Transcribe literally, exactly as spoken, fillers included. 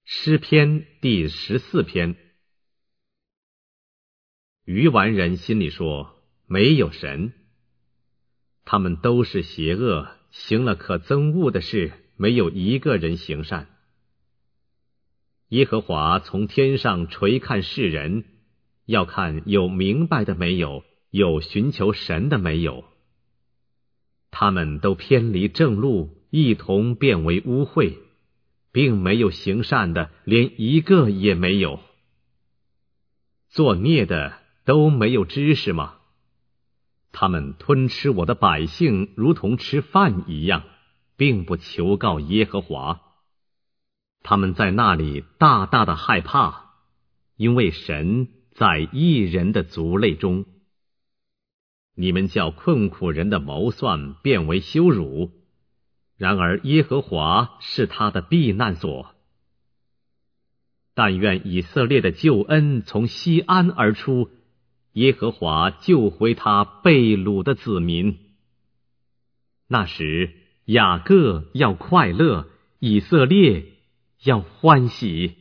诗篇第十四篇。愚顽人心里说，没有神，他们都是邪恶，行了可憎恶的事，没有一个人行善。耶和华从天上垂看世人，要看有明白的没有，有寻求神的没有。他们都偏离正路，一同变为污秽，并没有行善的，连一个也没有。作孽的都没有知识吗？他们吞吃我的百姓，如同吃饭一样，并不求告耶和华。他们在那里大大的害怕，因为神在义人的族类中。你们叫困苦人的谋算变为羞辱，然而耶和华是他的避难所。但愿以色列的救恩从西安而出，耶和华救回他被掳的子民。那时雅各要快乐，以色列要欢喜。